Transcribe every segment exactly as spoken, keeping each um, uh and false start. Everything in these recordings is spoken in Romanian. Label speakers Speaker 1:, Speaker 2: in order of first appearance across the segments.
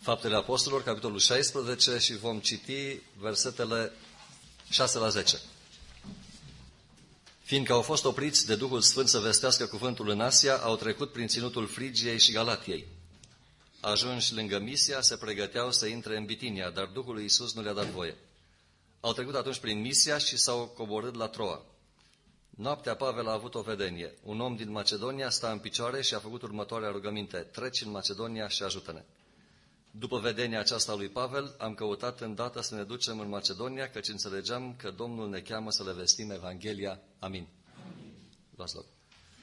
Speaker 1: Faptele Apostolilor, capitolul șaisprezece, și vom citi versetele șase la zece. Fiindcă au fost opriți de Duhul Sfânt să vestească cuvântul în Asia, au trecut prin ținutul Frigiei și Galatiei. Ajunși lângă Misia, se pregăteau să intre în Bitinia, dar Duhul lui Iisus nu le-a dat voie. Au trecut atunci prin Misia și s-au coborât la Troa. Noaptea Pavel a avut o vedenie. Un om din Macedonia sta în picioare și a făcut următoarea rugăminte: treci în Macedonia și ajută-ne. După vedenia aceasta lui Pavel, am căutat îndată să ne ducem în Macedonia, căci înțelegeam că Domnul ne cheamă să le vestim Evanghelia. Amin. Amin. Luați loc.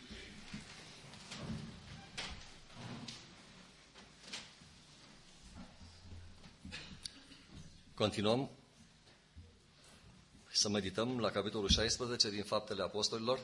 Speaker 1: Continuăm să medităm la capitolul șaisprezece din Faptele Apostolilor.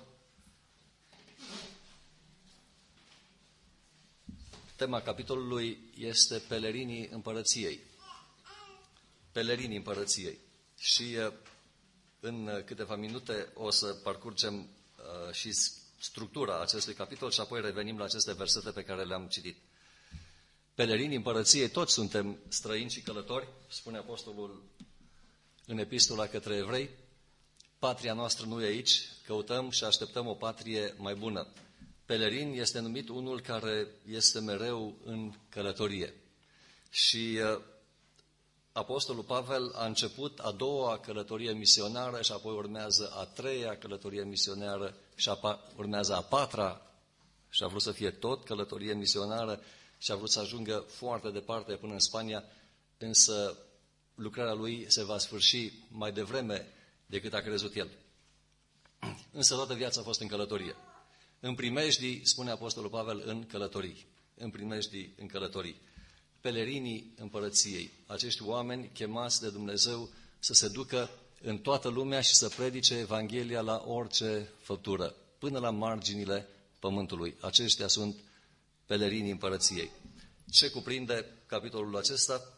Speaker 1: Tema capitolului este pelerinii împărăției. Pelerinii împărăției. Și în câteva minute o să parcurgem și structura acestui capitol și apoi revenim la aceste versete pe care le-am citit. Pelerinii împărăției, toți suntem străini și călători, spune apostolul în epistola către evrei. Patria noastră nu e aici, căutăm și așteptăm o patrie mai bună. Pelerin este numit unul care este mereu în călătorie. Și uh, apostolul Pavel a început a doua călătorie misionară și apoi urmează a treia călătorie misionară și a, urmează a patra și a vrut să fie tot călătorie misionară și a vrut să ajungă foarte departe până în Spania, însă lucrarea lui se va sfârși mai devreme decât a crezut el. Însă toată viața a fost în călătorie. În primejdii, spune apostolul Pavel, în călătorii. În primejdii, în călătorii. Pelerinii împărăției, acești oameni chemați de Dumnezeu să se ducă în toată lumea și să predice Evanghelia la orice făptură, până la marginile pământului. Aceștia sunt pelerinii împărăției. Ce cuprinde capitolul acesta?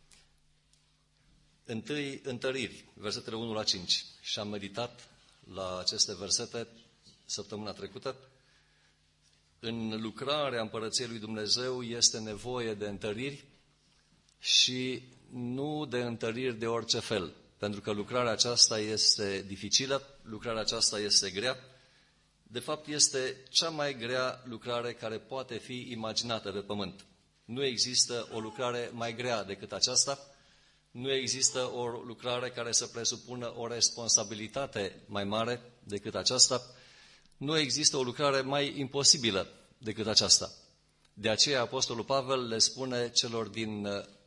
Speaker 1: Întâi, întăriri, versetele unu la cinci. Și am meditat la aceste versete săptămâna trecută. În lucrarea împărăției lui Dumnezeu este nevoie de întăriri și nu de întăriri de orice fel, pentru că lucrarea aceasta este dificilă, lucrarea aceasta este grea. De fapt, este cea mai grea lucrare care poate fi imaginată pe pământ. Nu există o lucrare mai grea decât aceasta. Nu există o lucrare care să presupună o responsabilitate mai mare decât aceasta. Nu există o lucrare mai imposibilă decât aceasta. De aceea apostolul Pavel le spune celor din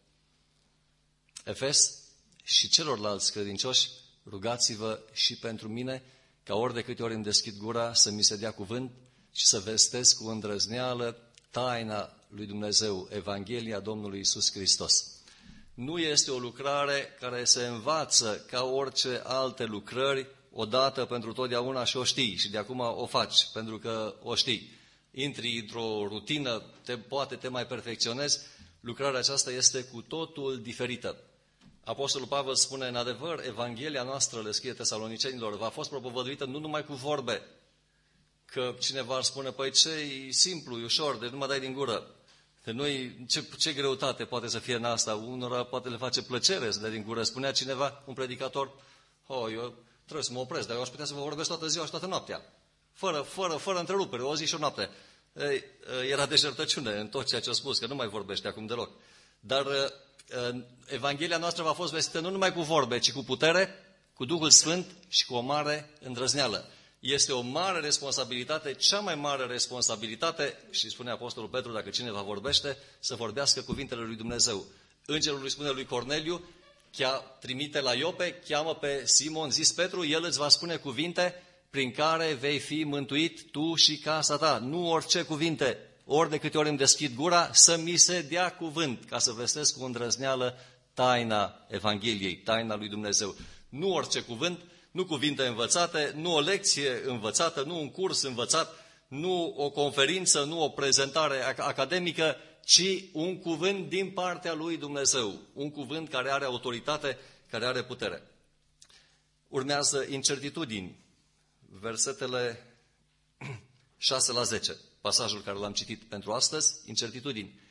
Speaker 1: Efes și celorlalți credincioși: rugați-vă și pentru mine, ca ori de câte ori îmi deschid gura să mi se dea cuvânt și să vestesc cu îndrăzneală taina lui Dumnezeu, Evanghelia Domnului Iisus Hristos. Nu este o lucrare care se învață ca orice alte lucrări, odată pentru totdeauna și o știi și de acum o faci, pentru că o știi. Intri într-o rutină, te, poate te mai perfecționezi. Lucrarea aceasta este cu totul diferită. Apostolul Pavel spune: în adevăr, Evanghelia noastră, le scrie Tesalonicenilor, v-a fost propovăduită nu numai cu vorbe. Că cineva ar spune: păi ce-i simplu, e ușor, de nu mă dai din gură. De noi, ce, ce greutate poate să fie în asta? Unora poate le face plăcere să dea din gură. Spunea cineva, un predicator: oh, eu trebuie să mă opresc, dar eu aș putea să vă vorbesc toată ziua și toată noaptea. Fără, fără, fără întrerupere, o zi și o noapte. Ei, era deșertăciune în tot ceea ce a spus, că nu mai vorbește acum deloc. Dar Evanghelia noastră va fost vestită nu numai cu vorbe, ci cu putere, cu Duhul Sfânt și cu o mare îndrăzneală. Este o mare responsabilitate, cea mai mare responsabilitate, și spune apostolul Petru, dacă cineva vorbește, să vorbească cuvintele lui Dumnezeu. Îngerul lui spune lui Corneliu, chia, trimite la Iope, cheamă pe Simon, zis Petru, el îți va spune cuvinte prin care vei fi mântuit tu și casa ta. Nu orice cuvinte, ori de câte ori îmi deschid gura, să mi se dea cuvânt, ca să vestesc cu îndrăzneală taina Evangheliei, taina lui Dumnezeu. Nu orice cuvânt, nu cuvinte învățate, nu o lecție învățată, nu un curs învățat, nu o conferință, nu o prezentare academică, ci un cuvânt din partea lui Dumnezeu. Un cuvânt care are autoritate, care are putere. Urmează incertitudini. Versetele șase la zece, pasajul care l-am citit pentru astăzi, incertitudini.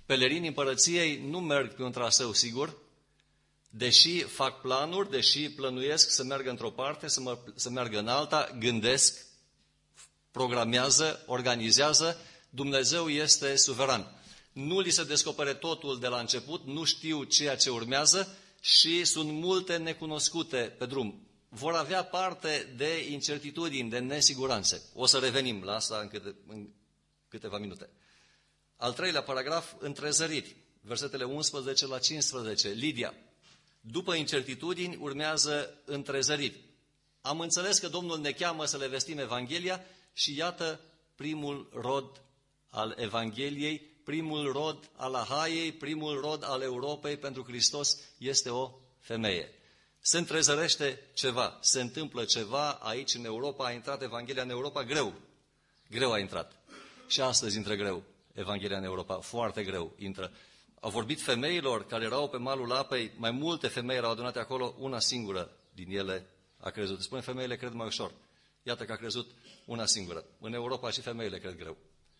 Speaker 1: Pelerinii împărăției nu merg pe un traseu sigur, deși fac planuri, deși plănuiesc să meargă într-o parte, să, mă, să meargă în alta, gândesc, programează, organizează, Dumnezeu este suveran. Nu li se descopere totul de la început, nu știu ceea ce urmează și sunt multe necunoscute pe drum. Vor avea parte de incertitudini, de nesiguranțe. O să revenim la asta în, câte, în câteva minute. Al treilea paragraf, întrezăriri, versetele unsprezece la cincisprezece. Lidia, după incertitudini urmează întrezăriri. Am înțeles că Domnul ne cheamă să le vestim Evanghelia și iată primul rod al Evangheliei, primul rod al Ahaiei, primul rod al Europei pentru Hristos este o femeie. Se întrezărește ceva, se întâmplă ceva aici în Europa, a intrat Evanghelia în Europa greu, greu a intrat. Și astăzi intră greu Evanghelia în Europa, foarte greu intră. Au vorbit femeilor care erau pe malul apei, mai multe femei erau adunate acolo, una singură din ele a crezut. Spune, femeile cred mai ușor. Iată că a crezut una singură. În Europa și femeile cred greu.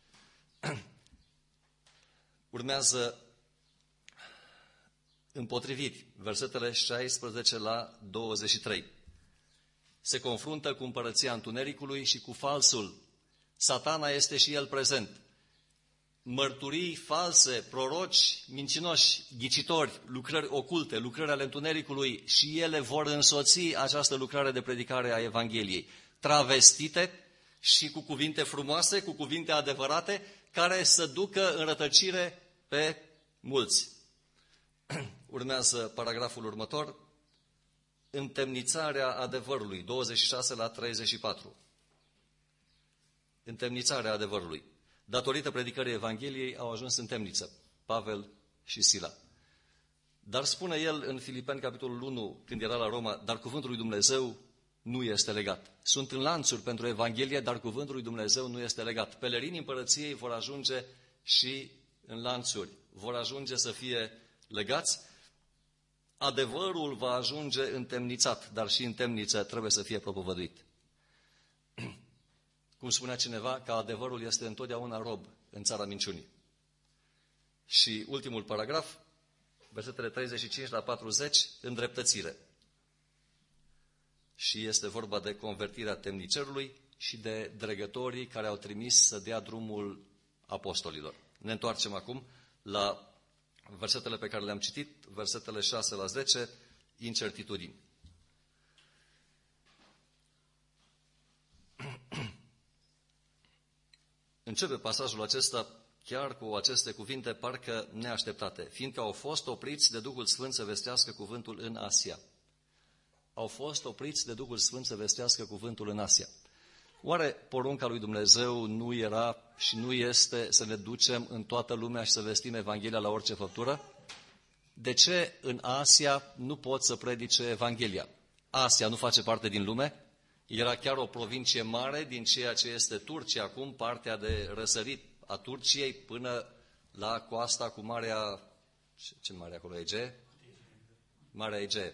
Speaker 1: Urmează împotriviri, versetele șaisprezece la douăzeci și trei. Se confruntă cu împărăția întunericului și cu falsul. Satana este și el prezent. Mărturii false, proroci, mincinoși, ghicitori, lucrări oculte, lucrări ale întunericului și ele vor însoți această lucrare de predicare a Evangheliei. Travestite și cu cuvinte frumoase, cu cuvinte adevărate, care să ducă în rătăcire pe mulți. Urmează paragraful următor, întemnițarea adevărului, douăzeci și șase la treizeci și patru. Întemnițarea adevărului. Datorită predicării Evangheliei au ajuns în temniță, Pavel și Sila. Dar spune el în Filipeni, capitolul unu, când era la Roma, dar cuvântul lui Dumnezeu nu este legat. Sunt în lanțuri pentru Evanghelie, dar cuvântul lui Dumnezeu nu este legat. Pelerinii împărăției vor ajunge și în lanțuri, vor ajunge să fie legați. Adevărul va ajunge întemnițat, dar și în temniță trebuie să fie propovăduit. Cum spunea cineva, că adevărul este întotdeauna rob în țara minciunii. Și ultimul paragraf, versetele treizeci și cinci la patruzeci, îndreptățire. Și este vorba de convertirea temnicerului și de dregătorii care au trimis să dea drumul apostolilor. Ne întoarcem acum la versetele pe care le-am citit, versetele șase la zece, incertitudini. Începe pasajul acesta chiar cu aceste cuvinte parcă neașteptate, fiindcă au fost opriți de Duhul Sfânt să vestească cuvântul în Asia. Au fost opriți de Duhul Sfânt să vestească cuvântul în Asia. Oare porunca lui Dumnezeu nu era și nu este să ne ducem în toată lumea și să vestim Evanghelia la orice făptură? De ce în Asia nu pot să predice Evanghelia? Asia nu face parte din lume? Era chiar o provincie mare din ceea ce este Turcia acum, partea de răsărit a Turciei până la coasta cu Marea... Ce mare acolo? Egee? Marea Egee.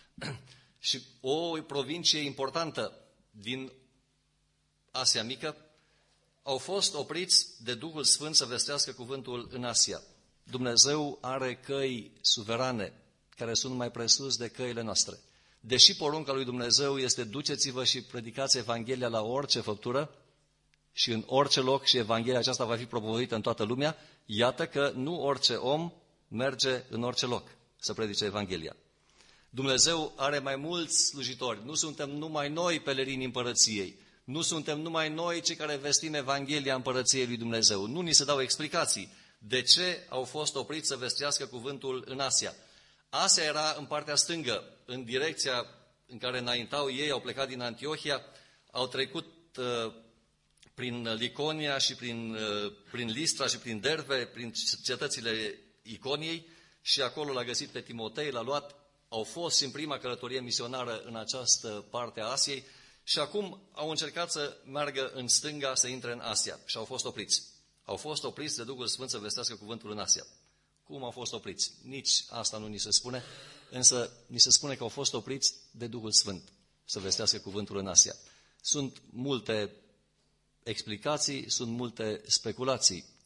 Speaker 1: Și o provincie importantă din Asia Mică, au fost opriți de Duhul Sfânt să vestească cuvântul în Asia. Dumnezeu are căi suverane, care sunt mai presus de căile noastre. Deși porunca lui Dumnezeu este duceți-vă și predicați Evanghelia la orice făptură și în orice loc și Evanghelia aceasta va fi propovăduită în toată lumea, iată că nu orice om merge în orice loc să predice Evanghelia. Dumnezeu are mai mulți slujitori, nu suntem numai noi pelerini împărăției, nu suntem numai noi cei care vestim Evanghelia împărăției lui Dumnezeu. Nu ni se dau explicații de ce au fost opriți să vestească cuvântul în Asia. Asia era în partea stângă, în direcția în care înaintau ei, au plecat din Antiohia, au trecut uh, prin Liconia și prin, uh, prin Listra și prin Derbe, prin cetățile Iconiei și acolo l-a găsit pe Timotei, l-a luat, au fost în prima călătorie misionară în această parte a Asiei și acum au încercat să meargă în stânga, să intre în Asia și au fost opriți. Au fost opriți de Duhul Sfânt să vestească cuvântul în Asia. Cum au fost opriți? Nici asta nu ni se spune, însă ni se spune că au fost opriți de Duhul Sfânt să vestească cuvântul în Asia. Sunt multe explicații, sunt multe speculații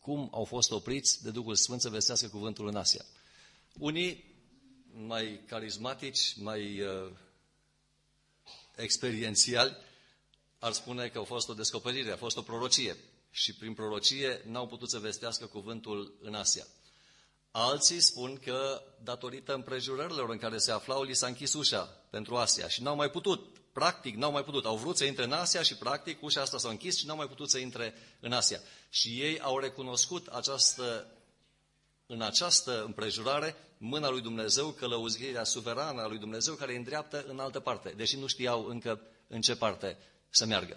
Speaker 1: cum au fost opriți de Duhul Sfânt să vestească cuvântul în Asia. Unii mai carismatici, mai uh, experiențiali, ar spune că a fost o descoperire, a fost o prorocie. Și prin prorocie n-au putut să vestească cuvântul în Asia. Alții spun că, datorită împrejurărilor în care se aflau, li s-a închis ușa pentru Asia și n-au mai putut. Practic, n-au mai putut. Au vrut să intre în Asia și, practic, ușa asta s-a închis și n-au mai putut să intre în Asia. Și ei au recunoscut această, în această împrejurare mâna lui Dumnezeu, călăuzirea suverană a lui Dumnezeu, care îi îndreaptă în altă parte, deși nu știau încă în ce parte să meargă.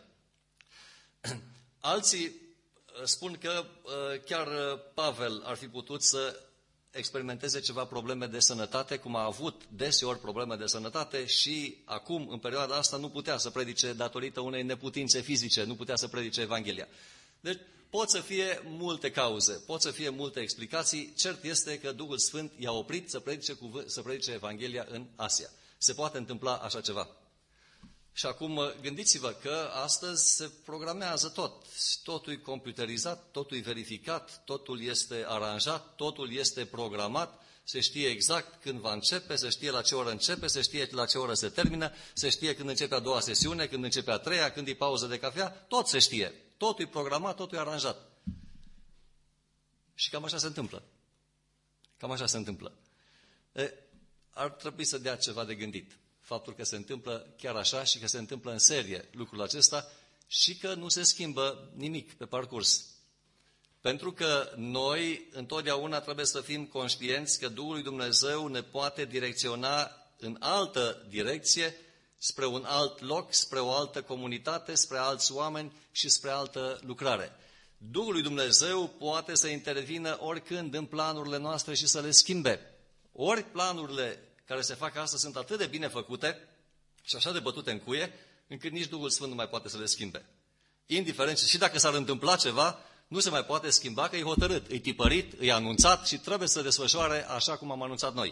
Speaker 1: Alții spun că chiar Pavel ar fi putut să experimenteze ceva probleme de sănătate, cum a avut deseori probleme de sănătate și acum, în perioada asta, nu putea să predice datorită unei neputințe fizice, nu putea să predice Evanghelia. Deci pot să fie multe cauze, pot să fie multe explicații. Cert este că Duhul Sfânt i-a oprit să predice, cuvânt, să predice Evanghelia în Asia. Se poate întâmpla așa ceva. Și acum gândiți-vă că astăzi se programează tot. Totul e computerizat, totul e verificat, totul este aranjat, totul este programat, se știe exact când va începe, se știe la ce oră începe, se știe la ce oră se termină, se știe când începe a doua sesiune, când începe a treia, când e pauză de cafea, tot se știe. Totul e programat, totul e aranjat. Și cam așa se întâmplă. Cam așa se întâmplă. E, ar trebui să dea ceva de gândit. Faptul că se întâmplă chiar așa și că se întâmplă în serie lucrul acesta și că nu se schimbă nimic pe parcurs. Pentru că noi întotdeauna trebuie să fim conștienți că Duhul lui Dumnezeu ne poate direcționa în altă direcție, spre un alt loc, spre o altă comunitate, spre alți oameni și spre altă lucrare. Duhul lui Dumnezeu poate să intervină oricând în planurile noastre și să le schimbe. Ori planurile care se fac astăzi sunt atât de bine făcute și așa de bătute în cuie, încât nici Duhul Sfânt nu mai poate să le schimbe. Indiferent, și dacă s-ar întâmpla ceva, nu se mai poate schimba, că e hotărât, e tipărit, e anunțat și trebuie să se desfășoare așa cum am anunțat noi.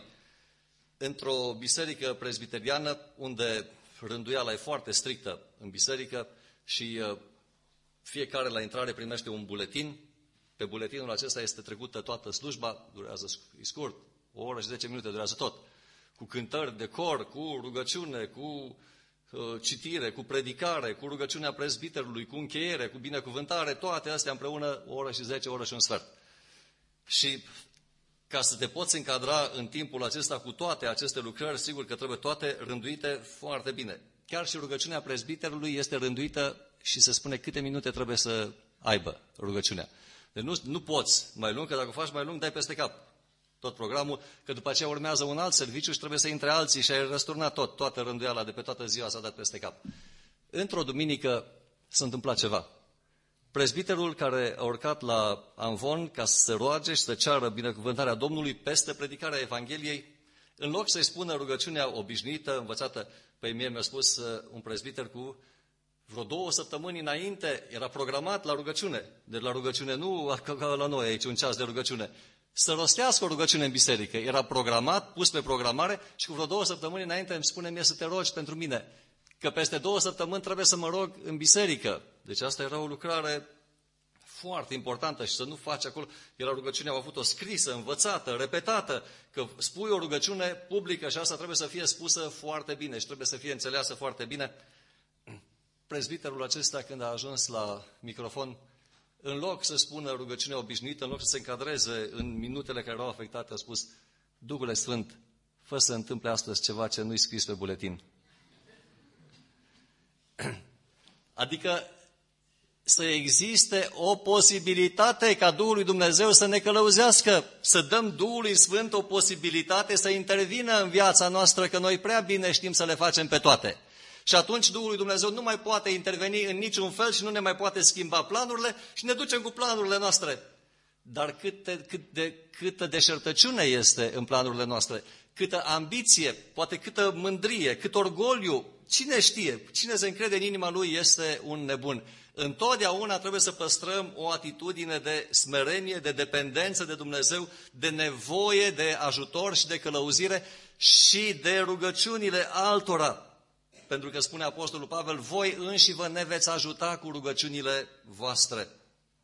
Speaker 1: Într-o biserică presbiteriană, unde rânduiala e foarte strictă în biserică și fiecare la intrare primește un buletin, pe buletinul acesta este trecută toată slujba, durează scurt, o oră și zece minute durează tot. Cu cântări de cor, cu rugăciune, cu uh, citire, cu predicare, cu rugăciunea prezbiterului, cu încheiere, cu binecuvântare, toate astea împreună o oră și zece, o oră și un sfert. Și ca să te poți încadra în timpul acesta cu toate aceste lucrări, sigur că trebuie toate rânduite foarte bine. Chiar și rugăciunea prezbiterului este rânduită și se spune câte minute trebuie să aibă rugăciunea. Deci nu, nu poți mai lung, că dacă o faci mai lung, dai peste cap tot programul, că după aceea urmează un alt serviciu și trebuie să intre alții și ai răsturnat tot, toată rânduiala de pe toată ziua s-a dat peste cap. Într-o duminică s-a întâmplat ceva. Prezbiterul care a urcat la amvon ca să se roage și să ceară binecuvântarea Domnului peste predicarea Evangheliei, în loc să-i spună rugăciunea obișnuită, învățată, pe mie mi-a spus un prezbiter cu vreo două săptămâni înainte, era programat la rugăciune. Deci la rugăciune nu ca la noi aici, un ceas de rugăciune. Să rostească o rugăciune în biserică. Era programat, pus pe programare și cu vreo două săptămâni înainte îmi spune mie să te rogi pentru mine. Că peste două săptămâni trebuie să mă rog în biserică. Deci asta era o lucrare foarte importantă și să nu faci acolo. Era rugăciunea, au avut-o scrisă, învățată, repetată, că spui o rugăciune publică și asta trebuie să fie spusă foarte bine și trebuie să fie înțeleasă foarte bine. Prezbiterul acesta, când a ajuns la microfon, în loc să spună rugăciunea obișnuită, în loc să se încadreze în minutele care erau afectate, a spus: Duhule Sfânt, fă să întâmple astăzi ceva ce nu-i scris pe buletin. Adică să existe o posibilitate ca Duhul lui Dumnezeu să ne călăuzească, să dăm Duhului Sfânt o posibilitate să intervină în viața noastră, că noi prea bine știm să le facem pe toate. Și atunci Duhul lui Dumnezeu nu mai poate interveni în niciun fel și nu ne mai poate schimba planurile și ne ducem cu planurile noastre. Dar câte, cât de, câtă deșertăciune este în planurile noastre, câtă ambiție, poate câtă mândrie, cât orgoliu, cine știe, cine se încrede în inima lui este un nebun. Întotdeauna trebuie să păstrăm o atitudine de smerenie, de dependență de Dumnezeu, de nevoie de ajutor și de călăuzire și de rugăciunile altora. Pentru că spune Apostolul Pavel, voi înși vă ne veți ajuta cu rugăciunile voastre.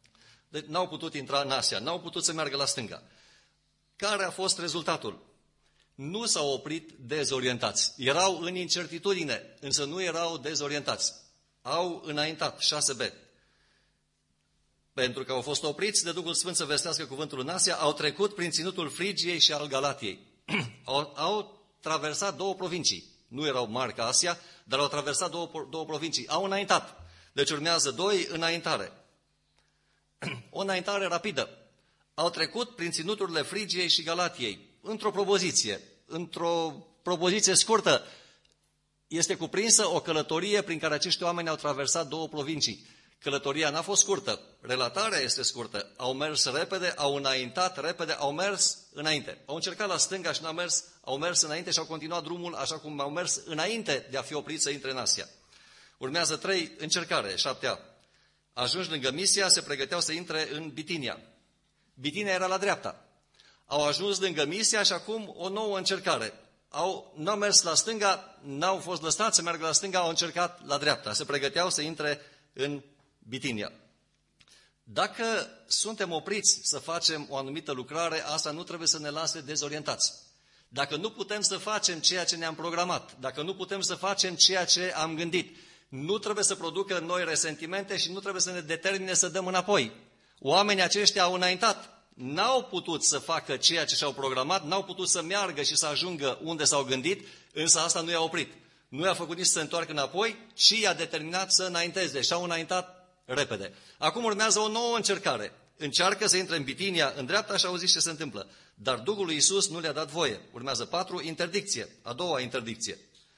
Speaker 1: Deci n-au putut intra în Asia, n-au putut să meargă la stânga. Care a fost rezultatul? Nu s-au oprit dezorientați. Erau în incertitudine, însă nu erau dezorientați. Au înaintat, șase B. Pentru că au fost opriți de Duhul Sfânt să vestească cuvântul în Asia, au trecut prin ținutul Frigiei și al Galatiei. au, au traversat două provincii. Nu erau mari ca Asia, dar au traversat două, două provincii. Au înaintat. Deci urmează doi, înaintare. O înaintare rapidă. Au trecut prin ținuturile Frigiei și Galatiei. Într-o propoziție, într-o propoziție scurtă, este cuprinsă o călătorie prin care acești oameni au traversat două provincii. Călătoria n-a fost scurtă, relatarea este scurtă. Au mers repede, au înaintat repede, au mers înainte. Au încercat la stânga și n-au mers, au mers înainte și au continuat drumul așa cum au mers înainte de a fi opriți să intre în Asia. Urmează trei, încercare, șapte A. Ajunși lângă Misia, se pregăteau să intre în Bitinia. Bitinia era la dreapta. Au ajuns lângă Misia și acum o nouă încercare. Au, n-au mers la stânga, n-au fost lăsați să meargă la stânga, au încercat la dreapta. Se pregăteau să intre în Bitinia. Dacă suntem opriți să facem o anumită lucrare, asta nu trebuie să ne lase dezorientați. Dacă nu putem să facem ceea ce ne-am programat, dacă nu putem să facem ceea ce am gândit, nu trebuie să producă noi resentimente și nu trebuie să ne determine să dăm înapoi. Oamenii aceștia au înaintat, n-au putut să facă ceea ce și-au programat, n-au putut să meargă și să ajungă unde s-au gândit, însă asta nu i-a oprit. Nu i-a făcut nici să se întoarcă înapoi, ci i-a determinat să înainteze și au înaintat repede. Acum urmează o nouă încercare. Încearcă să intre în Bitinia, în dreapta și auziți ce se întâmplă. Dar Duhul lui Iisus nu le-a dat voie. Urmează patru, interdicție. A doua interdicție.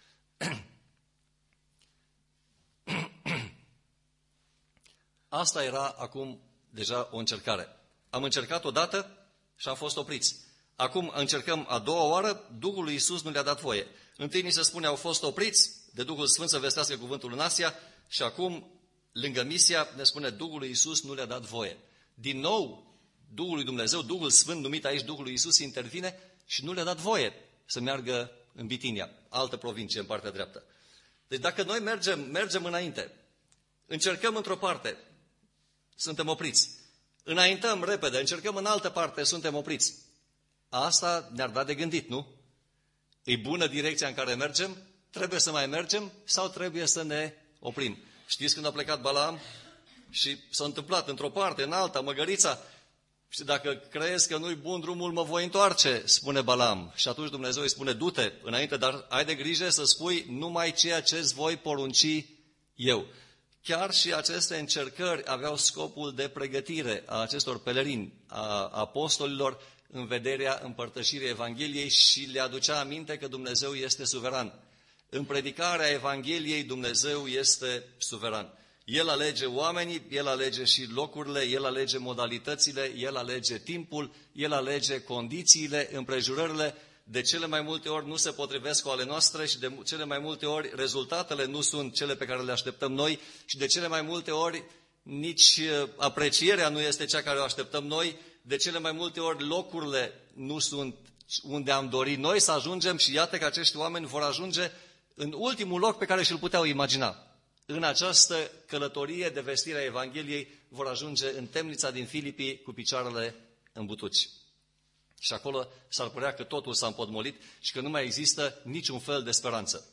Speaker 1: Asta era acum deja o încercare. Am încercat odată și am fost opriți. Acum încercăm a doua oară, Duhul lui Iisus nu le-a dat voie. Întâi ni se spune, au fost opriți de Duhul Sfânt să vestească cuvântul în Asia și acum, lângă Misia, ne spune, Duhul lui Iisus nu le-a dat voie. Din nou, Duhul lui Dumnezeu, Duhul Sfânt, numit aici Duhul lui Iisus, intervine și nu le-a dat voie să meargă în Bitinia, altă provincie în partea dreaptă. Deci dacă noi mergem, mergem înainte, încercăm într-o parte, suntem opriți. Înaintăm repede, încercăm în altă parte, suntem opriți. Asta ne-ar da de gândit, nu? E bună direcția în care mergem? Trebuie să mai mergem sau trebuie să ne oprim? Știți când a plecat Balaam și s-a întâmplat într-o parte, în alta, măgărița, și dacă crezi că nu-i bun drumul, mă voi întoarce, spune Balaam. Și atunci Dumnezeu îi spune, du-te înainte, dar ai de grijă să spui numai ceea ce îți voi porunci eu. Chiar și aceste încercări aveau scopul de pregătire a acestor pelerini, a apostolilor, în vederea împărtășirii Evangheliei și le aducea aminte că Dumnezeu este suveran. În predicarea Evangheliei Dumnezeu este suveran. El alege oamenii, El alege și locurile, El alege modalitățile, El alege timpul, El alege condițiile, împrejurările. De cele mai multe ori nu se potrivesc cu ale noastre și de cele mai multe ori rezultatele nu sunt cele pe care le așteptăm noi și de cele mai multe ori nici aprecierea nu este cea care o așteptăm noi, de cele mai multe ori locurile nu sunt unde am dorit noi să ajungem și iată că acești oameni vor ajunge în ultimul loc pe care și-l puteau imagina. În această călătorie de vestire a Evangheliei vor ajunge în temnița din Filipii cu picioarele în butuci. Și acolo s-ar părea că totul s-a împotmolit și că nu mai există niciun fel de speranță.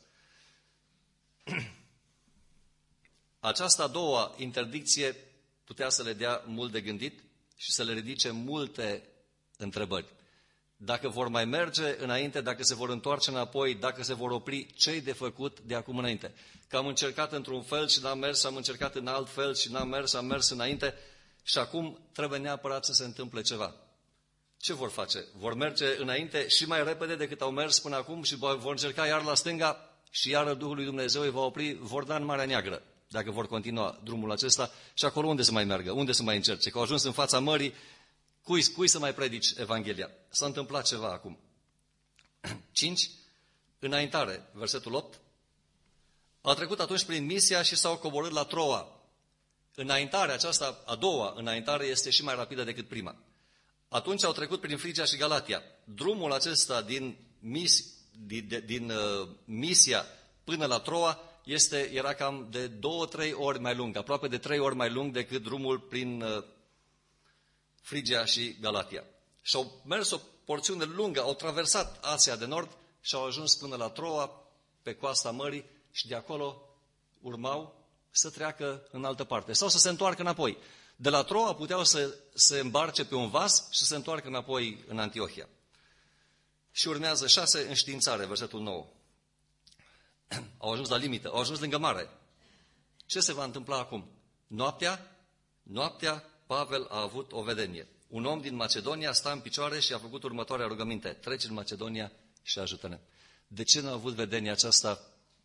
Speaker 1: Această a doua interdicție putea să le dea mult de gândit și să le ridice multe întrebări. Dacă vor mai merge înainte, dacă se vor întoarce înapoi, dacă se vor opri, ce-i de făcut de acum înainte? Că am încercat într-un fel și n-am mers, am încercat în alt fel și n-am mers, am mers înainte și acum trebuie neapărat să se întâmple ceva. Ce vor face? Vor merge înainte și mai repede decât au mers până acum și vor încerca iar la stânga și iar Duhul lui Dumnezeu îi va opri, vor da în Marea Neagră, dacă vor continua drumul acesta și acolo unde să mai meargă, unde să mai încerce, că au ajuns în fața mării, cui, cui să mai predici Evanghelia? S-a întâmplat ceva acum. cinci. Înaintare, versetul opt. Au trecut atunci prin Misia și s-au coborât la Troa. Înaintarea aceasta, a doua înaintare, este și mai rapidă decât prima. Atunci au trecut prin Frigia și Galatia. Drumul acesta din, Mis, din, din uh, Misia până la Troa este, era cam de două, trei ori mai lung, aproape de trei ori mai lung decât drumul prin uh, Frigia și Galatia. Și au mers o porțiune lungă, au traversat Asia de Nord și au ajuns până la Troa, pe coasta mării, și de acolo urmau să treacă în altă parte sau să se întoarcă înapoi. De la Troa puteau să se îmbarce pe un vas și să se întoarcă înapoi în Antiohia. Și urmează șase înștiințare, versetul nouă. Au ajuns la limită, au ajuns lângă mare. Ce se va întâmpla acum? Noaptea, noaptea Pavel a avut o vedenie. Un om din Macedonia sta în picioare și a făcut următoarea rugăminte: treci în Macedonia și ajută-ne. De ce nu a avut vedenia aceasta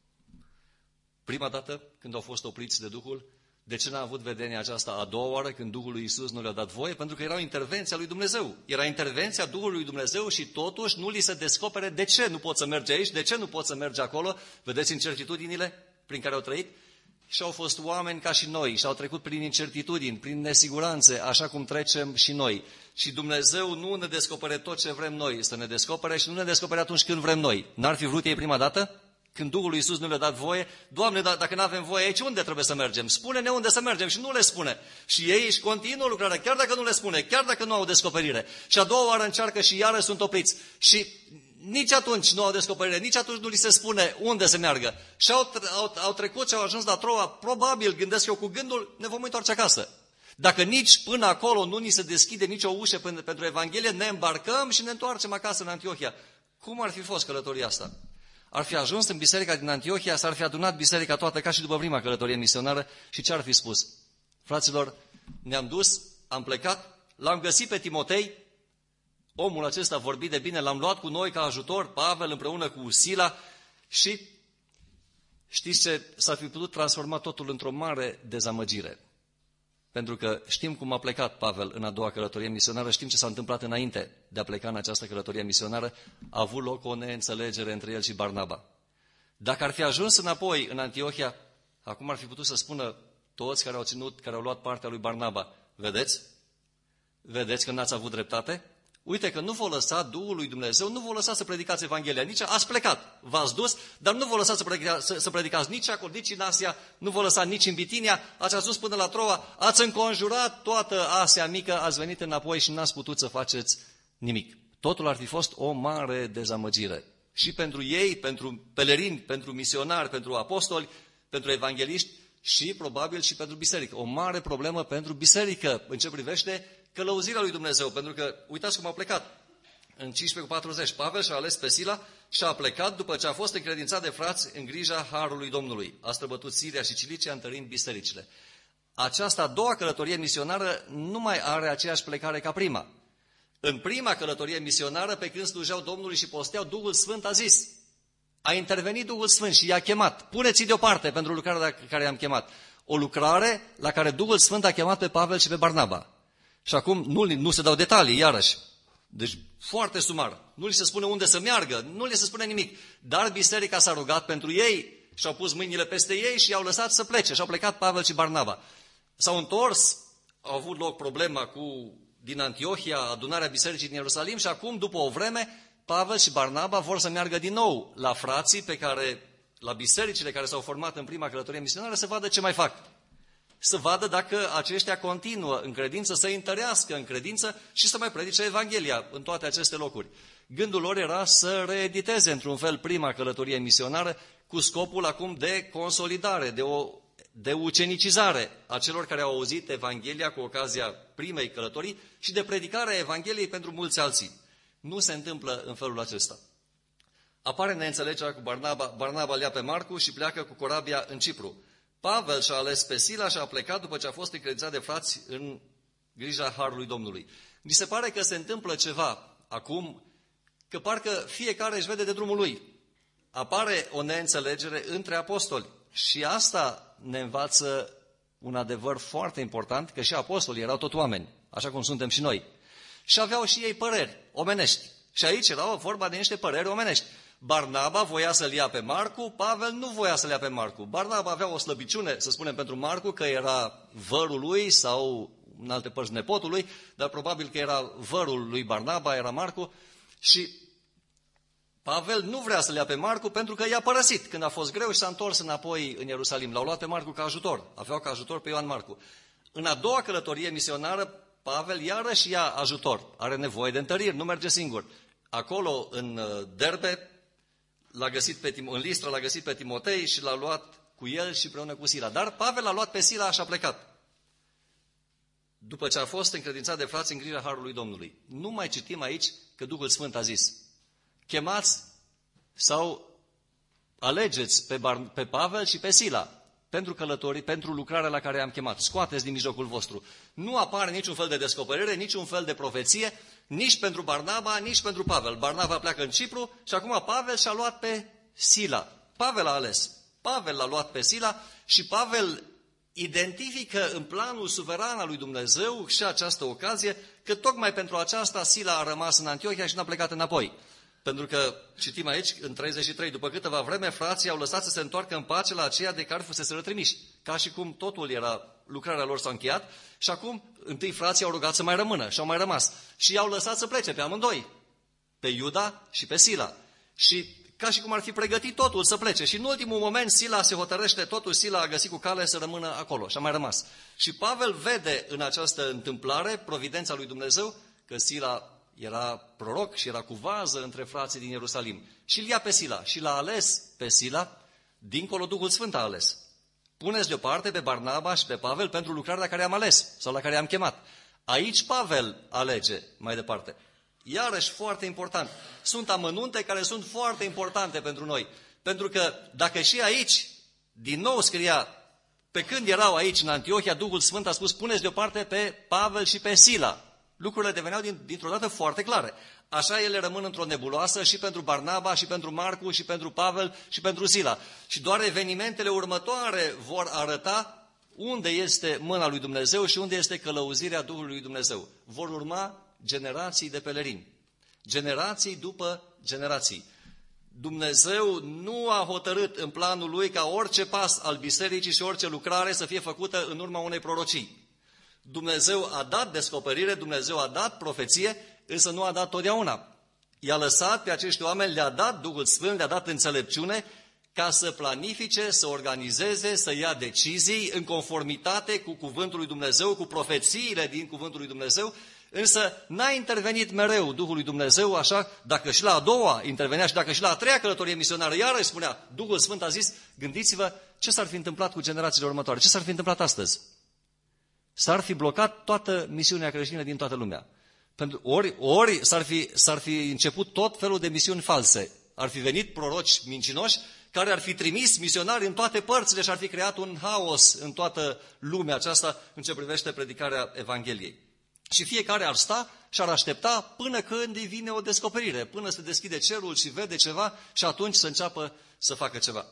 Speaker 1: prima dată când au fost opriți de Duhul? De ce n-a avut vedenia aceasta a doua oară când Duhul lui Iisus nu le-a dat voie? Pentru că era o intervenție a lui Dumnezeu. Era intervenția Duhului lui Dumnezeu și totuși nu li se descopere de ce nu pot să merge aici, de ce nu pot să merge acolo. Vedeți incertitudinile prin care au trăit? Și au fost oameni ca și noi și au trecut prin incertitudini, prin nesiguranțe, așa cum trecem și noi. Și Dumnezeu nu ne descopere tot ce vrem noi să ne descopere și nu ne descopere atunci când vrem noi. N-ar fi vrut ei prima dată? Când Duhul lui Iisus nu le-a dat voie, Doamne, dacă nu avem voie aici, unde trebuie să mergem? Spune-ne unde să mergem și nu le spune. Și ei își continuă lucrarea, chiar dacă nu le spune, chiar dacă nu au descoperire. Și a doua oară încearcă și iară sunt opriți. Și nici atunci nu au descoperire, nici atunci nu li se spune unde să meargă. Și au, au, au trecut și au ajuns la Troa, probabil, gândesc eu cu gândul, ne vom întoarce acasă. Dacă nici până acolo nu ni se deschide nicio ușă pentru Evanghelie, ne îmbarcăm și ne întoarcem acasă în Antiohia. Cum ar fi fost călătoria asta? Ar fi ajuns în biserica din Antiohia, s-ar fi adunat biserica toată ca și după prima călătorie misionară și ce ar fi spus? Fraților, ne-am dus, am plecat, l-am găsit pe Timotei, omul acesta vorbit de bine, l-am luat cu noi ca ajutor, Pavel împreună cu Sila și știți ce? S-ar fi putut transforma totul într-o mare dezamăgire. Pentru că știm cum a plecat Pavel în a doua călătorie misionară, știm ce s-a întâmplat înainte de a pleca în această călătorie misionară, a avut loc o neînțelegere între el și Barnaba. Dacă ar fi ajuns înapoi în Antiohia, acum ar fi putut să spună toți care au ținut, care au luat partea lui Barnaba: vedeți? Vedeți că n-ați avut dreptate? Uite că nu v-a lăsat Duhul lui Dumnezeu, nu v-a lăsat să predicați Evanghelia, nici ați plecat, v-ați dus, dar nu v-a lăsat să predicați, să, să predicați nici acolo, nici în Asia, nu v-a lăsat nici în Bitinia, ați ajuns până la Troa, ați înconjurat toată Asia mică, ați venit înapoi și n-ați putut să faceți nimic. Totul ar fi fost o mare dezamăgire. Și pentru ei, pentru pelerini, pentru misionari, pentru apostoli, pentru evangeliști și probabil și pentru biserică. O mare problemă pentru biserică în ce privește călăuzirea lui Dumnezeu, pentru că uitați cum a plecat. În cincisprezece cu patruzeci, Pavel și-a ales pe Sila și a plecat după ce a fost încredințat de frați în grija harului Domnului. A străbătut Siria și Cilicia întărind bisericile. Această a doua călătorie misionară nu mai are aceeași plecare ca prima. În prima călătorie misionară, pe când slujeau Domnului și posteau, Duhul Sfânt a zis, a intervenit Duhul Sfânt și i-a chemat. Puneți-i deoparte pentru lucrarea care i-am chemat. O lucrare la care Duhul Sfânt a chemat pe Pavel și pe Barnaba. Și acum nu, nu se dau detalii, iarăși. Deci foarte sumar. Nu li se spune unde să meargă, nu li se spune nimic. Dar biserica s-a rugat pentru ei și-au pus mâinile peste ei și i-au lăsat să plece. Și au plecat Pavel și Barnaba. S-au întors, au avut loc problema cu, din Antiohia, adunarea bisericii din Ierusalim și acum, după o vreme, Pavel și Barnaba vor să meargă din nou la frații pe care, la bisericile care s-au format în prima călătorie misionară, să vadă ce mai fac. Să vadă dacă aceștia continuă în credință, să întărească în credință și să mai predice Evanghelia în toate aceste locuri. Gândul lor era să reediteze într-un fel prima călătorie misionară cu scopul acum de consolidare, de, o, de ucenicizare a celor care au auzit Evanghelia cu ocazia primei călătorii și de predicarea Evangheliei pentru mulți alții. Nu se întâmplă în felul acesta. Apare neînțelegerea cu Barnaba, Barnaba le ia pe Marcu și pleacă cu corabia în Cipru. Pavel și-a ales pe Sila și a plecat după ce a fost încredințat de frați în grija harului Domnului. Mi se pare că se întâmplă ceva acum, că parcă fiecare își vede de drumul lui. Apare o neînțelegere între apostoli și asta ne învață un adevăr foarte important, că și apostolii erau tot oameni, așa cum suntem și noi. Și aveau și ei păreri omenești. Și aici era vorba de niște păreri omenești. Barnaba voia să-l ia pe Marcu, Pavel nu voia să-l ia pe Marcu. Barnaba avea o slăbiciune, să spunem, pentru Marcu, că era vărul lui sau în alte părți nepotul lui, dar probabil că era vărul lui Barnaba, era Marcu. Și Pavel nu vrea să-l ia pe Marcu pentru că i-a părăsit când a fost greu și s-a întors înapoi în Ierusalim. L-au luat pe Marcu ca ajutor, aveau ca ajutor pe Ioan Marcu. În a doua călătorie misionară, Pavel iarăși ia ajutor, are nevoie de întăriri, nu merge singur. Acolo, în Derbe, l-a găsit pe Tim- în Listra l-a găsit pe Timotei și l-a luat cu el și împreună cu Sila. Dar Pavel l-a luat pe Sila și a plecat. După ce a fost încredințat de frați în grija Harului Domnului. Nu mai citim aici că Duhul Sfânt a zis: chemați sau alegeți pe, Bar- pe Pavel și pe Sila pentru călătorii, pentru lucrarea la care i-am chemat. Scoateți din mijlocul vostru. Nu apare niciun fel de descoperire, niciun fel de profeție, nici pentru Barnaba, nici pentru Pavel. Barnaba pleacă în Cipru și acum Pavel și-a luat pe Sila. Pavel a ales. Pavel l-a luat pe Sila și Pavel identifică în planul suveran al lui Dumnezeu și această ocazie că tocmai pentru aceasta Sila a rămas în Antiohia și n-a plecat înapoi. Pentru că, citim aici, în treizeci și trei, după câteva vreme, frații au lăsat să se întoarcă în pace la aceia de care fusese trimiși. Ca și cum totul era, lucrarea lor s-a încheiat și acum, întâi frații au rugat să mai rămână și au mai rămas. Și i-au lăsat să plece pe amândoi, pe Iuda și pe Sila. Și ca și cum ar fi pregătit totul să plece. Și în ultimul moment Sila se hotărăște, totul Sila a găsit cu cale să rămână acolo și a mai rămas. Și Pavel vede în această întâmplare providența lui Dumnezeu că Sila era proroc și era cu vază între frații din Ierusalim. Și îl ia pe Sila și l-a ales pe Sila, dincolo Duhul Sfânt a ales. Puneți deoparte pe Barnaba și pe Pavel pentru lucrarea la care am ales sau la care am chemat. Aici Pavel alege mai departe. Iarăși foarte important. Sunt amănunte care sunt foarte importante pentru noi. Pentru că dacă și aici, din nou scria, pe când erau aici în Antiohia, Duhul Sfânt a spus: puneți deoparte pe Pavel și pe Sila. Lucrurile deveneau dintr-o dată foarte clare. Așa ele rămân într-o nebuloasă și pentru Barnaba, și pentru Marcu, și pentru Pavel, și pentru Sila. Și doar evenimentele următoare vor arăta unde este mâna lui Dumnezeu și unde este călăuzirea Duhului lui Dumnezeu. Vor urma generații de pelerini. Generații după generații. Dumnezeu nu a hotărât în planul lui ca orice pas al bisericii și orice lucrare să fie făcută în urma unei prorocii. Dumnezeu a dat descoperire, Dumnezeu a dat profeție, însă nu a dat totdeauna. I-a lăsat pe acești oameni, le-a dat Duhul Sfânt, le-a dat înțelepciune ca să planifice, să organizeze, să ia decizii în conformitate cu cuvântul lui Dumnezeu, cu profețiile din cuvântul lui Dumnezeu, însă n-a intervenit mereu Duhul lui Dumnezeu, așa, dacă și la a doua intervenea și dacă și la a treia călătorie misionară iarăși spunea, Duhul Sfânt a zis, gândiți-vă ce s-ar fi întâmplat cu generațiile următoare, ce s-ar fi întâmplat astăzi. S-ar fi blocat toată misiunea creștină din toată lumea. Pentru ori, ori s-ar fi, s-ar fi început tot felul de misiuni false. Ar fi venit proroci mincinoși care ar fi trimis misionari în toate părțile și ar fi creat un haos în toată lumea aceasta în ce privește predicarea Evangheliei. Și fiecare ar sta și ar aștepta până când îi vine o descoperire, până se deschide cerul și vede ceva și atunci să înceapă să facă ceva.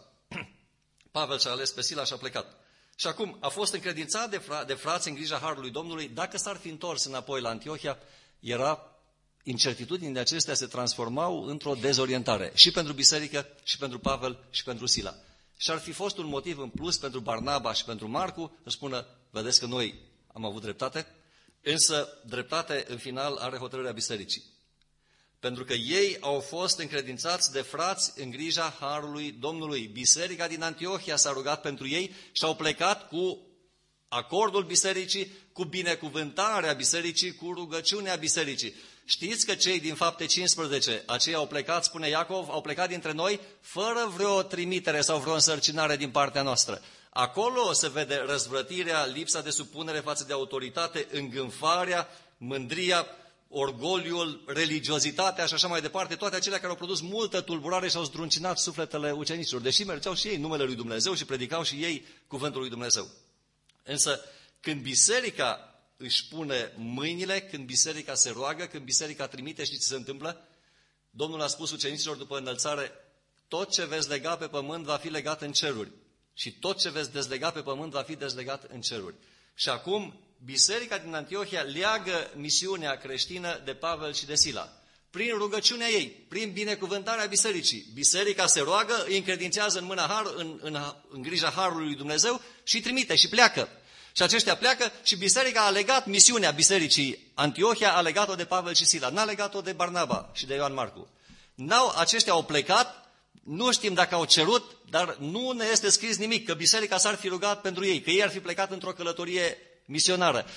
Speaker 1: Pavel și-a ales pe Sila și a plecat. Și acum a fost încredințat de, fra- de frați în grija Harului Domnului. Dacă s-ar fi întors înapoi la Antiohia, era incertitudinile acestea se transformau într-o dezorientare și pentru biserică, și pentru Pavel, și pentru Sila. Și ar fi fost un motiv în plus pentru Barnaba și pentru Marcu să spună, vedeți că noi am avut dreptate, însă dreptate în final are hotărârea bisericii. Pentru că ei au fost încredințați de frați în grija Harului Domnului. Biserica din Antiohia s-a rugat pentru ei și au plecat cu acordul bisericii, cu binecuvântarea bisericii, cu rugăciunea bisericii. Știți că cei din Fapte cincisprezece, aceia au plecat, spune Iacov, au plecat dintre noi fără vreo trimitere sau vreo însărcinare din partea noastră. Acolo se vede răzvrătirea, lipsa de supunere față de autoritate, îngânfarea, mândria, orgoliul, religiozitatea și așa mai departe, toate acelea care au produs multă tulburare și au zdruncinat sufletele ucenicilor, deși mergeau și ei în numele lui Dumnezeu și predicau și ei cuvântul lui Dumnezeu. Însă, când biserica își pune mâinile, când biserica se roagă, când biserica trimite, știți ce se întâmplă? Domnul a spus ucenicilor după înălțare, tot ce veți lega pe pământ va fi legat în ceruri și tot ce veți dezlega pe pământ va fi dezlegat în ceruri. Și acum, biserica din Antiohia leagă misiunea creștină de Pavel și de Sila. Prin rugăciunea ei, prin binecuvântarea bisericii. Biserica se roagă, îi încredințează în mâna har, în, în, în grija Harului lui Dumnezeu și îi trimite și pleacă. Și aceștia pleacă și biserica a legat misiunea bisericii Antiohia, a legat-o de Pavel și Sila. N-a legat-o de Barnaba și de Ioan Marcu. N-au, aceștia au plecat, nu știm dacă au cerut, dar nu ne este scris nimic că biserica s-ar fi rugat pentru ei, că ei ar fi plecat într-o călătorie misionară.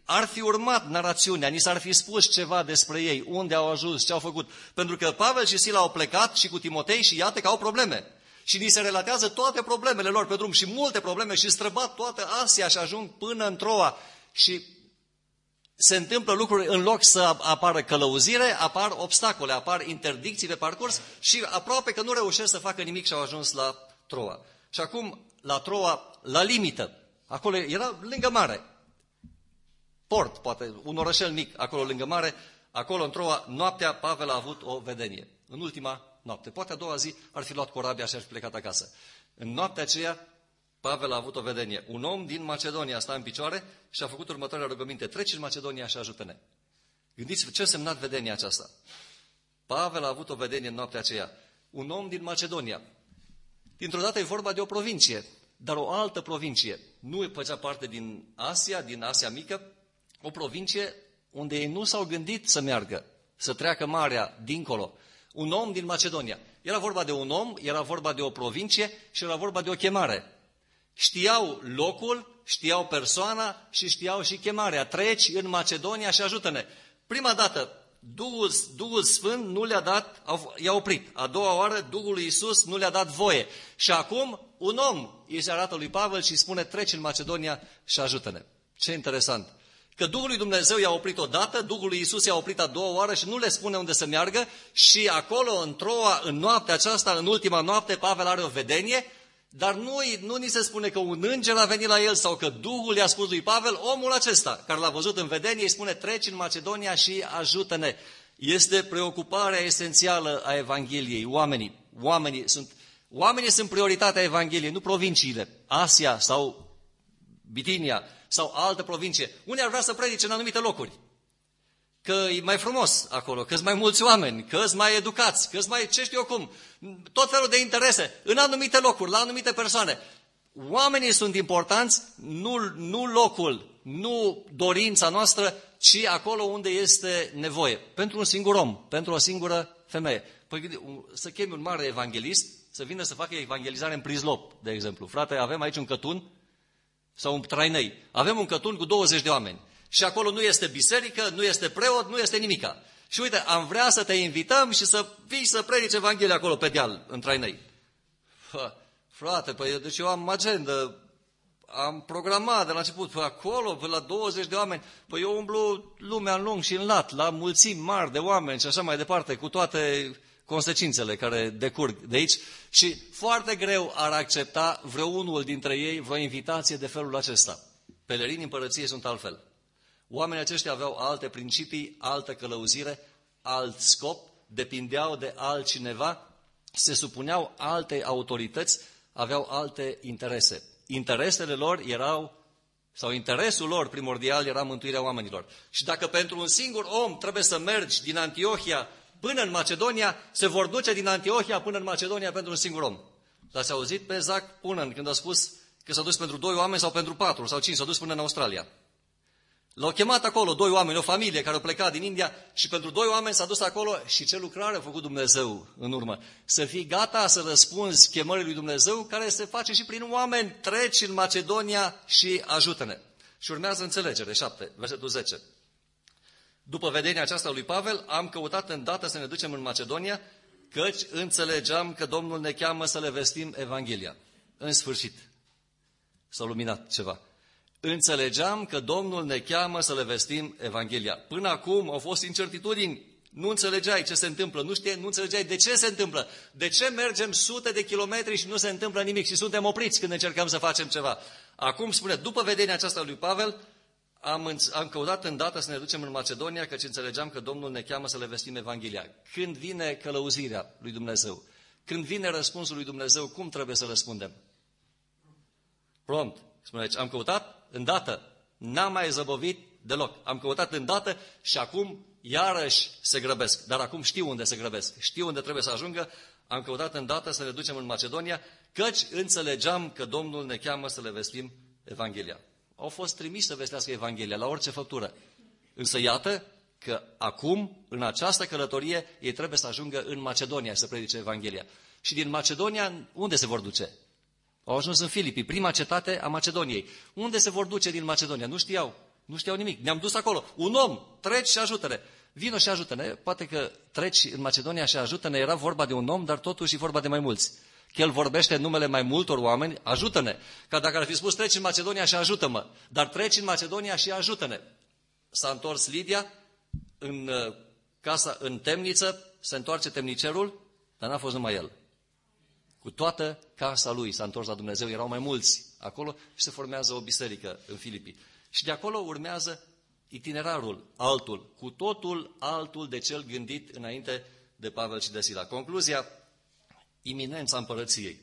Speaker 1: ar fi urmat narațiunea, ni s-ar fi spus ceva despre ei, unde au ajuns, ce au făcut. Pentru că Pavel și Sila au plecat și cu Timotei și iată că au probleme. Și ni se relatează toate problemele lor pe drum și multe probleme și străbat toată Asia și ajung până în Troa. Și se întâmplă lucruri, în loc să apară călăuzire, apar obstacole, apar interdicții pe parcurs și aproape că nu reușesc să facă nimic și au ajuns la Troa. Și acum, la Troa, la limită, acolo era lângă mare, port, poate un orășel mic, acolo lângă mare, acolo în Troa, noaptea Pavel a avut o vedenie. În ultima noapte, poate a doua zi ar fi luat corabia și ar fi plecat acasă. În noaptea aceea, Pavel a avut o vedenie. Un om din Macedonia sta în picioare și a făcut următoarea rugăminte: treci în Macedonia și ajută-ne. Gândiți-vă ce a semnat vedenia aceasta. Pavel a avut o vedenie în noaptea aceea. Un om din Macedonia. Dintr-o dată e vorba de o provincie, dar o altă provincie. Nu făcea parte din Asia, din Asia Mică, o provincie unde ei nu s-au gândit să meargă, să treacă marea dincolo. Un om din Macedonia. Era vorba de un om, era vorba de o provincie și era vorba de o chemare. Știau locul, știau persoana și știau și chemarea. Treci în Macedonia și ajută-ne. Prima dată, Duhul, Duhul Sfânt nu le-a dat, i-a oprit. A doua oară, Duhul lui Iisus nu le-a dat voie. Și acum, un om îi se arată lui Pavel și spune: treci în Macedonia și ajută-ne. Ce interesant! Că Duhul lui Dumnezeu i-a oprit odată, Duhul lui Iisus i-a oprit a doua oară și nu le spune unde să meargă. Și acolo, în Troa, în noaptea aceasta, în ultima noapte, Pavel are o vedenie. Dar nu, nu ni se spune că un înger a venit la el sau că Duhul i-a spus lui Pavel, omul acesta care l-a văzut în vedenie îi spune: treci în Macedonia și ajută-ne. Este preocuparea esențială a Evangheliei. Oamenii, oamenii sunt, oamenii sunt prioritatea Evangheliei, nu provinciile, Asia sau Bitinia sau altă provincie. Unii ar vrea să predice în anumite locuri, că e mai frumos acolo, că sunt mai mulți oameni, că sunt mai educați, că sunt mai ce știu eu cum, tot felul de interese, în anumite locuri, la anumite persoane. Oamenii sunt importanți, nu, nu locul, nu dorința noastră, ci acolo unde este nevoie. Pentru un singur om, pentru o singură femeie. Păi să chemi un mare evanghelist, să vină să facă evangelizare în Prizlop, de exemplu. Frate, avem aici un Cătun sau un Trainei. Avem un Cătun cu douăzeci de oameni. Și acolo nu este biserică, nu este preot, nu este nimica. Și uite, am vrea să te invităm și să vii să predici Evanghelia acolo pe deal, în Trainei. Frate, păi deci eu am agenda, am programat de la început, păi acolo, pe la douăzeci de oameni, păi eu umblu lumea în lung și în lat, la mulțimi mari de oameni și așa mai departe, cu toate consecințele care decurg de aici. Și foarte greu ar accepta vreunul dintre ei vreo invitație de felul acesta. Pelerinii împărăției sunt altfel. Oamenii aceștia aveau alte principii, altă călăuzire, alt scop, depindeau de altcineva, se supuneau alte autorități, aveau alte interese. Interesele lor erau, sau interesul lor primordial era mântuirea oamenilor. Și dacă pentru un singur om trebuie să mergi din Antiohia până în Macedonia, se vor duce din Antiohia până în Macedonia pentru un singur om. L-ați auzit pe Zac Punan când a spus că s-a dus pentru doi oameni sau pentru patru sau cinci, s-a dus până în Australia. L-au chemat acolo doi oameni, o familie care au plecat din India și pentru doi oameni s-a dus acolo și ce lucrare a făcut Dumnezeu în urmă. Să fii gata să răspunzi chemării lui Dumnezeu care se face și prin oameni. Treci în Macedonia și ajută-ne. Și urmează înțelegere, șapte, versetul zece. După vedenia aceasta lui Pavel, am căutat îndată să ne ducem în Macedonia, căci înțelegeam că Domnul ne cheamă să le vestim Evanghelia. În sfârșit s-a luminat ceva. Înțelegeam că Domnul ne cheamă să le vestim Evanghelia. Până acum au fost incertitudini, nu înțelegeai ce se întâmplă, nu știi, nu înțelegeai de ce se întâmplă, de ce mergem sute de kilometri și nu se întâmplă nimic și suntem opriți când încercăm să facem ceva. Acum spune, după vedenia aceasta lui Pavel, am, am căutat îndată să ne ducem în Macedonia, căci înțelegeam că Domnul ne cheamă să le vestim Evanghelia. Când vine călăuzirea lui Dumnezeu, când vine răspunsul lui Dumnezeu, cum trebuie să răspundem? Prompt. Spune aici, am căutat îndată, n-am mai zăbovit deloc. Am căutat îndată și acum iarăși se grăbesc. Dar acum știu unde se grăbesc, știu unde trebuie să ajungă. Am căutat îndată să ne ducem în Macedonia, căci înțelegeam că Domnul ne cheamă să le vestim Evanghelia. Au fost trimiși să vestească Evanghelia la orice făptură. Însă iată că acum, în această călătorie, ei trebuie să ajungă în Macedonia să predice Evanghelia. Și din Macedonia, unde se vor duce? Au ajuns în Filipii, prima cetate a Macedoniei. Unde se vor duce din Macedonia? Nu știau. Nu știau nimic. Ne-am dus acolo. Un om, treci și ajută-ne. Vino și ajută-ne. Poate că treci în Macedonia și ajută-ne. Era vorba de un om, dar totuși e vorba de mai mulți. Că el vorbește în numele mai multor oameni, ajută-ne. Ca dacă ar fi spus treci în Macedonia și ajută-mă. Dar treci în Macedonia și ajută-ne. S-a întors Lidia în casa, în temniță, se întoarce temnicerul, dar n-a fost numai el. Cu toată casa lui s-a întors la Dumnezeu, erau mai mulți acolo și se formează o biserică în Filipii. Și de acolo urmează itinerarul altul, cu totul altul de cel gândit înainte de Pavel și de Sila. Concluzia, iminența împărăției.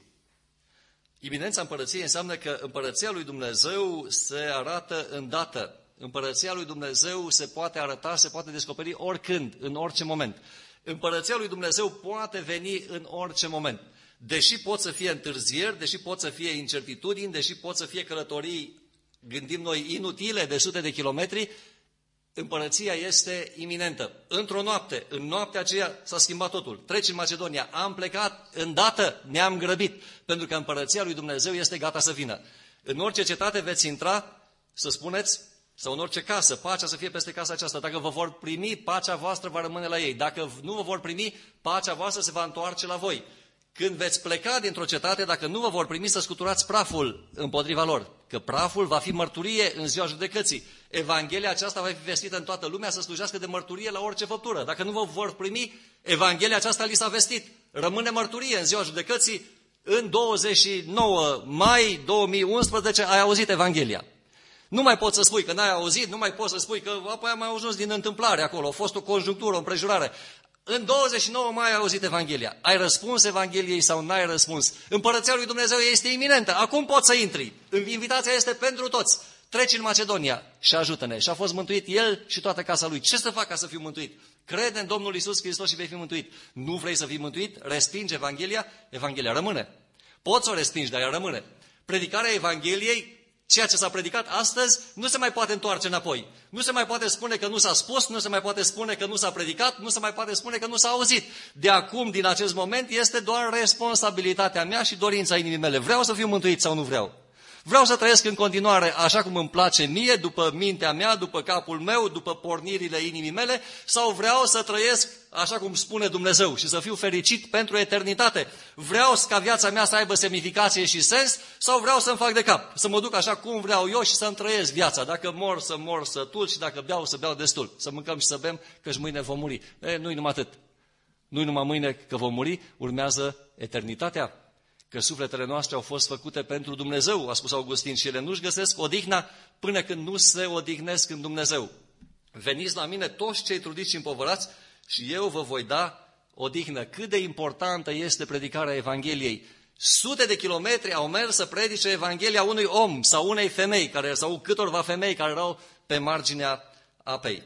Speaker 1: Iminența împărăției înseamnă că împărăția lui Dumnezeu se arată îndată. Împărăția lui Dumnezeu se poate arăta, se poate descoperi oricând, în orice moment. Împărăția lui Dumnezeu poate veni în orice moment. Deși pot să fie întârzieri, deși pot să fie incertitudini, deși pot să fie călătorii, gândim noi, inutile de sute de kilometri, împărăția este iminentă. Într-o noapte, în noaptea aceea s-a schimbat totul. Treci în Macedonia, am plecat, îndată ne-am grăbit, pentru că împărăția lui Dumnezeu este gata să vină. În orice cetate veți intra, să spuneți, sau în orice casă, pacea să fie peste casa aceasta. Dacă vă vor primi, pacea voastră va rămâne la ei. Dacă nu vă vor primi, pacea voastră se va întoarce la voi. Când veți pleca dintr-o cetate, dacă nu vă vor primi, să scuturați praful împotriva lor, că praful va fi mărturie în ziua judecății. Evanghelia aceasta va fi vestită în toată lumea să slujească de mărturie la orice făptură. Dacă nu vă vor primi, Evanghelia aceasta li s-a vestit. Rămâne mărturie în ziua judecății. În douăzeci și nouă mai două mii unsprezece ai auzit Evanghelia. Nu mai poți să spui că n-ai auzit, nu mai poți să spui că apoi am mai ajuns din întâmplare acolo, a fost o conjunctură, o împrejurare. În douăzeci și nouă mai ai auzit Evanghelia. Ai răspuns Evangheliei sau n-ai răspuns? Împărăția lui Dumnezeu este iminentă. Acum poți să intri. Invitația este pentru toți. Treci în Macedonia și ajută-ne. Și a fost mântuit el și toată casa lui. Ce să fac ca să fiu mântuit? Crede în Domnul Iisus Hristos și vei fi mântuit. Nu vrei să fii mântuit? Respingi Evanghelia? Evanghelia rămâne. Poți să o respingi, dar ea rămâne. Predicarea Evangheliei, ceea ce s-a predicat astăzi, nu se mai poate întoarce înapoi. Nu se mai poate spune că nu s-a spus, nu se mai poate spune că nu s-a predicat, nu se mai poate spune că nu s-a auzit. De acum, din acest moment, este doar responsabilitatea mea și dorința inimii mele. Vreau să fiu mântuit sau nu vreau? Vreau să trăiesc în continuare așa cum îmi place mie, după mintea mea, după capul meu, după pornirile inimii mele, sau vreau să trăiesc așa cum spune Dumnezeu și să fiu fericit pentru eternitate? Vreau ca viața mea să aibă semnificație și sens sau vreau să-mi fac de cap? Să mă duc așa cum vreau eu și să-mi trăiesc viața. Dacă mor, să mor sătul și dacă beau, să beau destul. Să mâncăm și să bem, că-și mâine vom muri. E, nu-i numai atât. Nu-i numai mâine că vom muri, urmează eternitatea. Că sufletele noastre au fost făcute pentru Dumnezeu, a spus Augustin, și ele nu-și găsesc odihna până când nu se odihnesc în Dumnezeu. Veniți la mine toți cei trudiți și împovărați și eu vă voi da odihnă. Cât de importantă este predicarea Evangheliei. Sute de kilometri au mers să predice Evanghelia unui om sau unei femei, care, sau câtorva femei care erau pe marginea apei.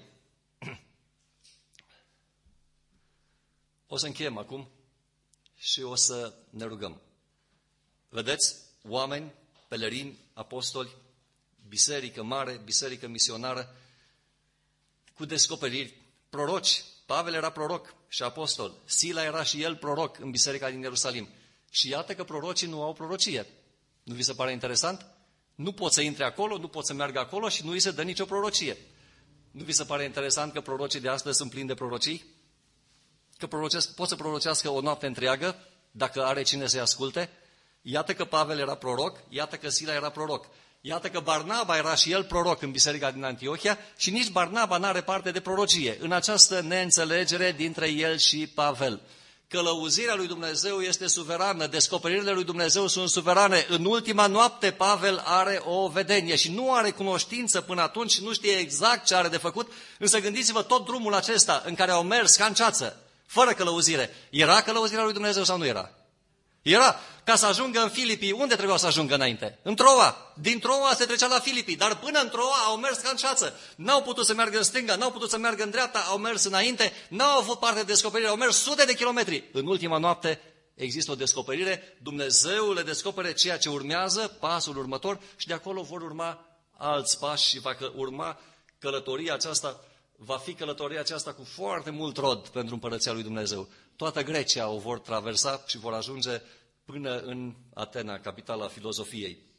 Speaker 1: O să încheiem acum și o să ne rugăm. Vedeți, oameni, pelerini, apostoli, biserică mare, biserică misionară, cu descoperiri, proroci. Pavel era proroc și apostol. Sila era și el proroc în biserica din Ierusalim. Și iată că prorocii nu au prorocie. Nu vi se pare interesant? Nu pot să intre acolo, nu pot să meargă acolo și nu îi se dă nicio prorocie. Nu vi se pare interesant că prorocii de astăzi sunt plini de prorocii? Că pot să prorocească o noapte întreagă, dacă are cine să-i asculte? Iată că Pavel era proroc, iată că Sila era proroc. Iată că Barnaba era și el proroc în biserica din Antiohia și nici Barnaba n-are parte de prorocie în această neînțelegere dintre el și Pavel. Călăuzirea lui Dumnezeu este suverană, descoperirile lui Dumnezeu sunt suverane. În ultima noapte Pavel are o vedenie și nu are cunoștință până atunci și nu știe exact ce are de făcut, însă gândiți-vă tot drumul acesta în care au mers ca în ceață, fără călăuzire. Era călăuzirea lui Dumnezeu sau nu era? Era. Ca să ajungă în Filipii, unde trebuia să ajungă înainte? În Troa. Din Troa se trecea la Filipii, dar până în Troa au mers ca în ceață. N-au putut să meargă în stânga, n-au putut să meargă în dreapta, au mers înainte, n-au avut parte de descoperire, au mers sute de kilometri. În ultima noapte există o descoperire, Dumnezeu le descopere ceea ce urmează, pasul următor, și de acolo vor urma alți pași și va urma călătoria aceasta, va fi călătoria aceasta cu foarte mult rod pentru împărăția lui Dumnezeu. Toată Grecia o vor traversa și vor ajunge până în Atena, capitala filozofiei.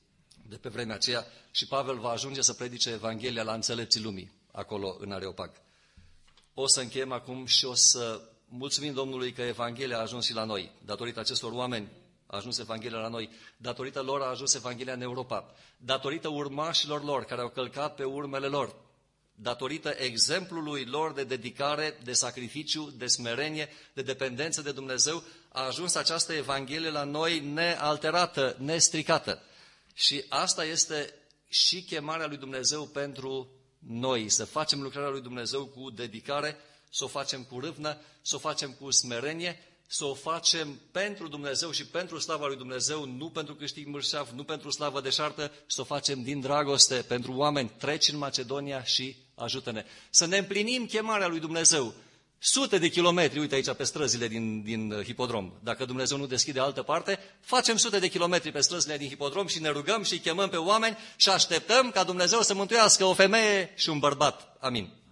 Speaker 1: de pe vremea aceea și Pavel va ajunge să predice Evanghelia la înțelepții lumii, acolo în Areopag. O să încheiem acum și o să mulțumim Domnului că Evanghelia a ajuns și la noi. Datorită acestor oameni a ajuns Evanghelia la noi, datorită lor a ajuns Evanghelia în Europa, datorită urmașilor lor care au călcat pe urmele lor, datorită exemplului lor de dedicare, de sacrificiu, de smerenie, de dependență de Dumnezeu, a ajuns această Evanghelie la noi nealterată, nestricată. Și asta este și chemarea lui Dumnezeu pentru noi, să facem lucrarea lui Dumnezeu cu dedicare, să o facem cu râvnă, să o facem cu smerenie, să o facem pentru Dumnezeu și pentru slava lui Dumnezeu, nu pentru câștig mărșav, nu pentru slavă deșartă, să o facem din dragoste pentru oameni. Treci în Macedonia și ajută-ne. Să ne împlinim chemarea lui Dumnezeu. Sute de kilometri, uite aici pe străzile din, din hipodrom. Dacă Dumnezeu nu deschide altă parte, facem sute de kilometri pe străzile din hipodrom și ne rugăm și îi chemăm pe oameni și așteptăm ca Dumnezeu să mântuiască o femeie și un bărbat. Amin.